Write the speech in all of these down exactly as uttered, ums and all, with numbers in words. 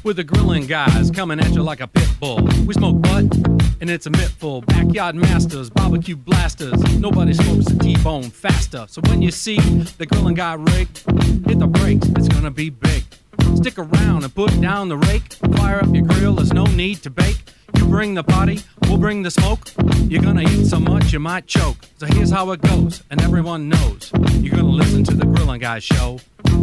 with the grilling guys coming at you like a pit bull. We smoke butt, and it's a mittful. Backyard masters, barbecue blasters. Nobody smokes a T-bone faster. So when you see the grilling guy rig, hit the brakes, it's gonna be big. Stick around and put down the rake. Fire up your grill, there's no need to bake. You bring the party, we'll bring the smoke. You're gonna eat so much you might choke. So here's how it goes, and everyone knows. You're gonna listen to the Grilling Guys show.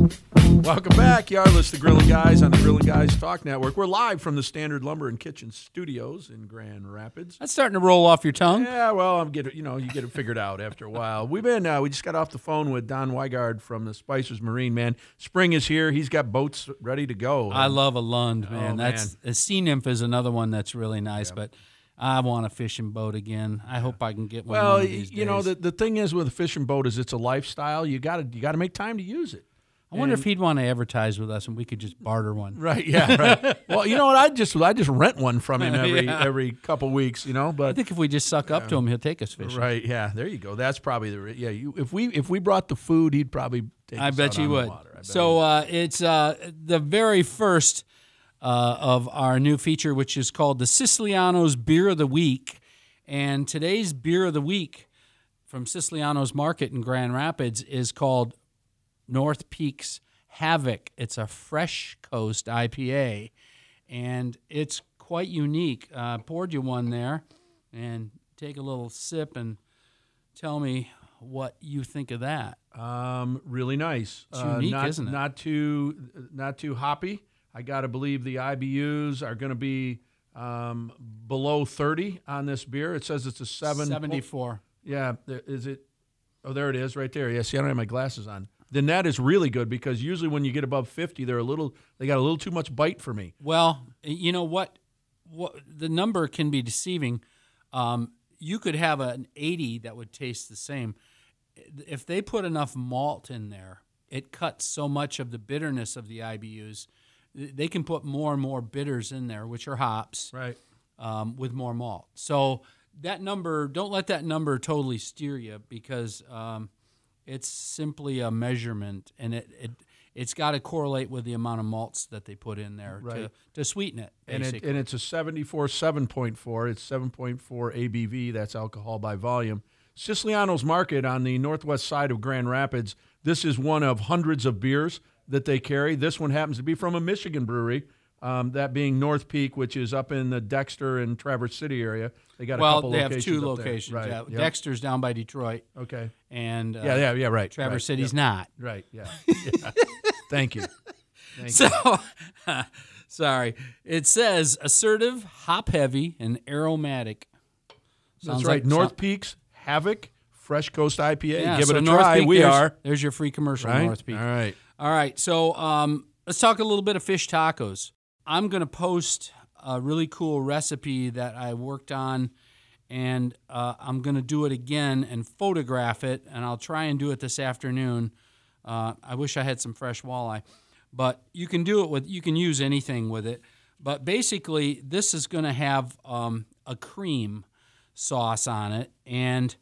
Welcome back. You are listening to Grilling Guys on the Grilling Guys Talk Network. We're live from the Standard Lumber and Kitchen Studios in Grand Rapids. That's starting to roll off your tongue. Yeah, well, I'm getting, you know, you get it figured out after a while. We've been, uh, we just got off the phone with Don Weigard from the Spicers Marine, man. Spring is here. He's got boats ready to go. I love a Lund, man. Oh, that's man. a sea nymph is another one that's really nice, Yeah. but I want a fishing boat again. I hope I can get one. Well, one of these you know, days. the, the thing is with a fishing boat is it's a lifestyle. You got to you got to make time to use it. I wonder and, if he'd want to advertise with us and we could just barter one. Right, yeah, right. Well, you know what? I just I just rent one from him every Yeah. every couple weeks, you know. I But think if we just suck up to him, he'll take us fishing. right, yeah, there you go. That's probably the re- yeah. You, if we if we brought the food, he'd probably take I us bet out you on the would. water. I bet So he uh, it's uh, the very first uh, of our new feature, which is called the Siciliano's Beer of the Week. And today's Beer of the Week from Siciliano's Market in Grand Rapids is called North Peaks Havoc. It's a Fresh Coast I P A, and it's quite unique. Uh, poured you one there, and take a little sip and tell me what you think of that. Um, really nice. It's Uh, unique, not, isn't it? Not too, not too hoppy. I got to believe the I B Us are going to be um, below thirty on this beer. It says it's a seven. seventy-four. Yeah, there- is it? Oh, there it is, right there. Yeah, see, I don't have my glasses on. Then that is really good because usually when you get above fifty, they're a little. They got a little too much bite for me. Well, you know what? What the number can be deceiving. Um, you could have an eighty that would taste the same. If they put enough malt in there, it cuts so much of the bitterness of the I B Us. They can put more and more bitters in there, which are hops, Right. um, with more malt. So that number, don't let that number totally steer you because um, it's simply a measurement, and it, it it's got to correlate with the amount of malts that they put in there Right. to, to sweeten it. And Basically. it, and it's a seventy-four seven point four. It's seven point four A B V. That's alcohol by volume. Siciliano's Market on the northwest side of Grand Rapids. This is one of hundreds of beers that they carry. This one happens to be from a Michigan brewery, um, that being North Peak, which is up in the Dexter and Traverse City area. They got a well, couple they have locations two up there. locations. Right. Yeah. Yep. Dexter's down by Detroit, Okay. and uh, Yeah, yeah, yeah, right. Traverse right. City's Yep. not. Right, yeah. yeah. Thank you. Thank you. So, sorry. It says assertive, hop heavy, and aromatic. That's Sounds right. like North some- Peaks, Havoc, Fresh Coast I P A. Yeah, Give so it a North try. Peak, we there's- are. There's your free commercial, Right? North Peak. All right. All right. So um, let's talk a little bit of fish tacos. I'm going to post a really cool recipe that I worked on, and uh, I'm going to do it again and photograph it, and I'll try and do it this afternoon. Uh, I wish I had some fresh walleye, but you can do it with, you can use anything with it. But basically, this is going to have um, a cream sauce on it, and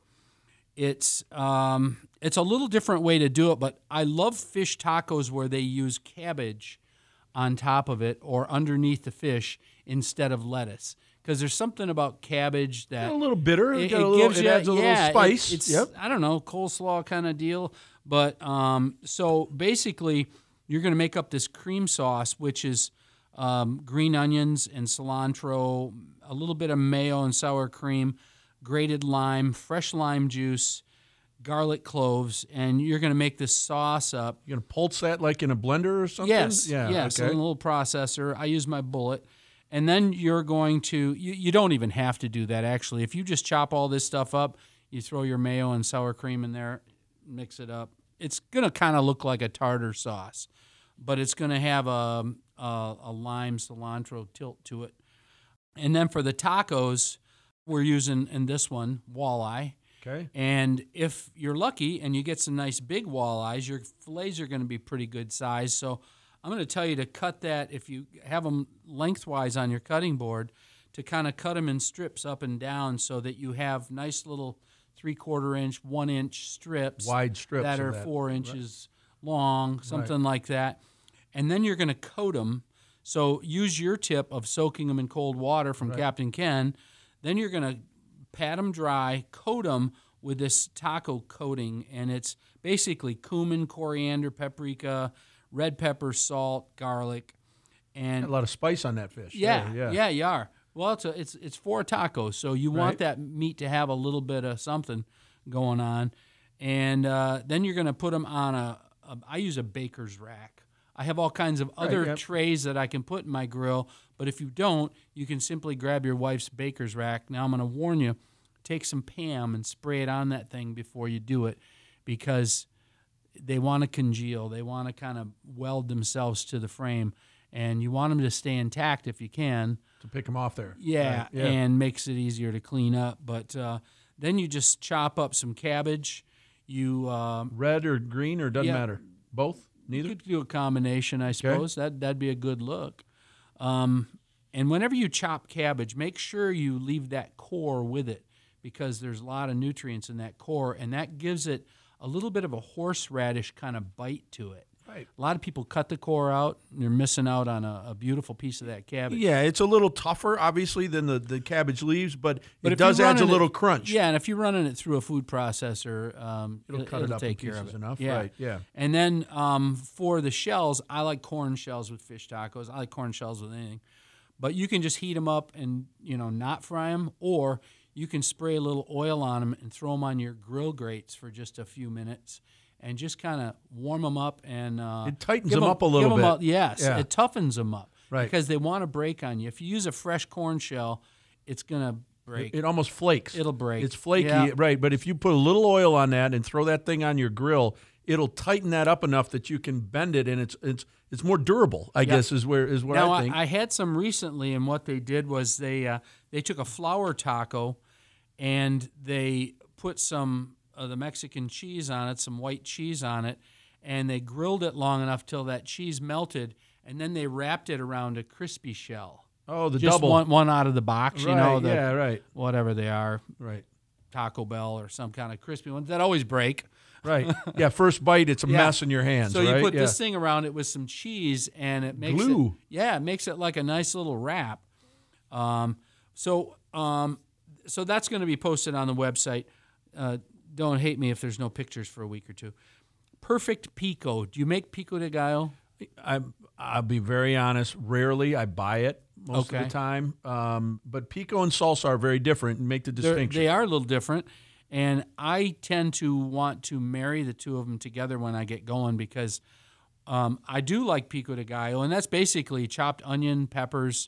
it's um, it's a little different way to do it, but I love fish tacos where they use cabbage on top of it or underneath the fish instead of lettuce, because there's something about cabbage that A little bitter. it, got it a little, gives it you, adds a little yeah, it- spice. it's Yep. I don't know, coleslaw kind of deal, but um, so basically you're going to make up this cream sauce, which is um, green onions and cilantro, a little bit of mayo and sour cream, grated lime, fresh lime juice, garlic cloves, and you're going to make this sauce up. You're going to pulse that like in a blender or something? Yes, Yeah. yes, Okay. a little processor. I use my bullet. And then you're going to, you, you don't even have to do that, actually. If you just chop all this stuff up, you throw your mayo and sour cream in there, mix it up. It's going to kind of look like a tartar sauce, but it's going to have a, a, a lime cilantro tilt to it. And then for the tacos, we're using, in this one, walleye. Okay. And if you're lucky and you get some nice big walleyes, your fillets are going to be pretty good size. So I'm going to tell you to cut that, if you have them lengthwise on your cutting board, to kind of cut them in strips up and down so that you have nice little three-quarter inch, one-inch strips. Wide strips that of are that. four inches long, something like that. And then you're going to coat them So use your tip of soaking them in cold water from Right. Captain Ken. Then you're going to pat them dry, coat them with this taco coating, and it's basically cumin, coriander, paprika, red pepper, salt, garlic, and A lot of spice on that fish. yeah, Sure, yeah, yeah. you are. Well, it's a, it's it's for tacos, so you want Right. that meat to have a little bit of something going on, and uh, then you're going to put them on a, a. I use a baker's rack. I have all kinds of other yep. trays that I can put in my grill, but if you don't, you can simply grab your wife's baker's rack. Now I'm going to warn you: take some P A M and spray it on that thing before you do it, because they want to congeal. They want to kind of weld themselves to the frame, and you want them to stay intact if you can. To pick them off there. Yeah, Right, yeah. and makes it easier to clean up. But uh, then you just chop up some cabbage. You um, Red or green or doesn't Yeah. matter? Both? you Neither? could do a combination, I suppose. That that'd be a good look. Um, and whenever you chop cabbage, make sure you leave that core with it, because there's a lot of nutrients in that core, and that gives it a little bit of a horseradish kind of bite to it. Right. A lot of people cut the core out, and they're missing out on a, a beautiful piece of that cabbage. Yeah, it's a little tougher, obviously, than the, the cabbage leaves, but, But it if you're does add a running it- little crunch. Yeah, and if you're running it through a food processor, um, It'll it, cut it it'll up in take care of pieces it. enough, Yeah. right, yeah. And then um, for the shells, I like corn shells with fish tacos. I like corn shells with anything. But you can just heat them up and, you know, not fry them, or you can spray a little oil on them and throw them on your grill grates for just a few minutes and just kind of warm them up. And uh, It tightens give them up a little give 'em bit. a- yes, Yeah. it toughens them up. Right. Because they want to break on you. If you use a fresh corn shell, it's going to break. It, it almost flakes. It'll break. It's flaky, Yeah. right? But if you put a little oil on that and throw that thing on your grill, it'll tighten that up enough that you can bend it, and it's it's it's more durable. I guess is where is what Now, I think. I, I had some recently, and what they did was they uh, they took a flour taco, and they put some of the Mexican cheese on it, some white cheese on it, and they grilled it long enough till that cheese melted, and then they wrapped it around a crispy shell. oh, the Just double. one one out of the box, right, you know, the, yeah, right, whatever they are, right, Taco Bell or some kind of crispy ones that always break. right. Yeah, first bite, it's a Yeah. mess in your hands. So right? you put yeah. this thing around it with some cheese, and it makes Glue. it yeah, it makes it like a nice little wrap. Um, so um, so that's going to be posted on the website. Uh, don't hate me if there's no pictures for a week or two. Perfect pico. Do you make pico de gallo? I, I'll be very honest. Rarely, I buy it most of Okay. the time. Um, but pico and salsa are very different and make the They're- distinction. They are a little different, and I tend to want to marry the two of them together when I get going, because um, I do like pico de gallo, and that's basically chopped onion, peppers,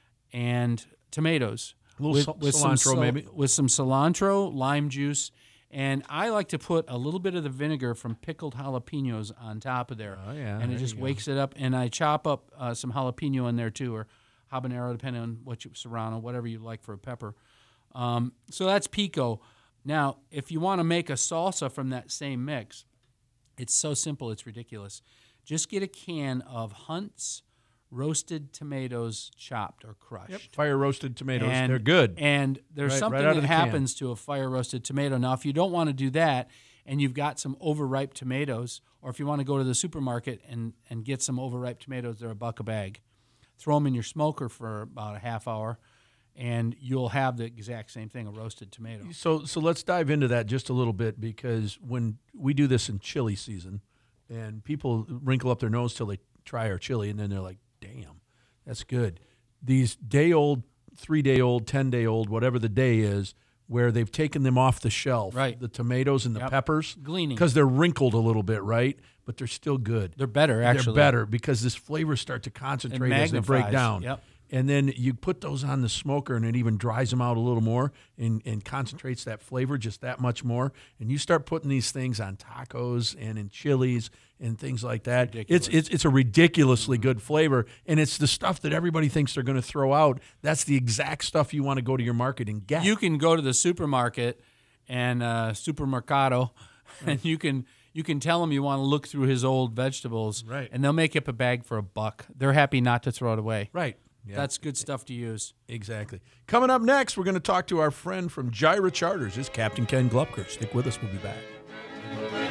and tomatoes. A little cil- some cilantro, cil- maybe. with some cilantro, lime juice, and I like to put a little bit of the vinegar from pickled jalapenos on top of there. Oh, yeah, and it there just you go. wakes it up. And I chop up uh, some jalapeno in there too, or habanero, depending on what you serrano, whatever you like for a pepper. Um, so that's pico. Now, if you want to make a salsa from that same mix, it's so simple, it's ridiculous. Just get a can of Hunt's roasted tomatoes, chopped or crushed. Yep. Fire roasted tomatoes. And, They're good. And there's Right- something right out that of the can. happens to a fire roasted tomato. Now, if you don't want to do that, and you've got some overripe tomatoes, or if you want to go to the supermarket and, and get some overripe tomatoes, they're a buck a bag. Throw them in your smoker for about a half hour, and you'll have the exact same thing, a roasted tomato. So so let's dive into that just a little bit, because when we do this in chili season, and people wrinkle up their nose till they try our chili, and then they're like, damn, that's good. These day-old, three-day-old, ten-day-old, whatever the day is, where they've taken them off the shelf, Right. the tomatoes and the Yep. peppers, Gleaning. because they're wrinkled a little bit, right? But they're still good. They're better, actually. They're better because this flavors start to concentrate as they break magnifies. down. Yep. And then you put those on the smoker, and it even dries them out a little more and, and concentrates that flavor just that much more. And you start putting these things on tacos and in chilies and things like that. Ridiculous. It's it's it's a ridiculously good flavor, and it's the stuff that everybody thinks they're going to throw out. That's the exact stuff you want to go to your market and get. You can go to the supermarket and uh, supermercado, and you can you can tell them you want to look through his old vegetables, Right. and they'll make up a bag for a buck. They're happy not to throw it away. right. Yeah, That's good stuff to use. exactly. Coming up next, we're going to talk to our friend from Gyra Charters. It's Captain Ken Glupker. Stick with us. We'll be back.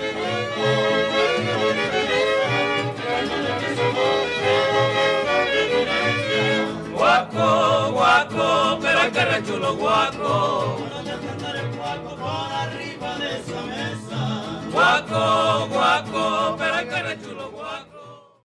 guaco, pero hay que rechulo guaco. Para defender el guaco por arriba de esa mesa. Guaco.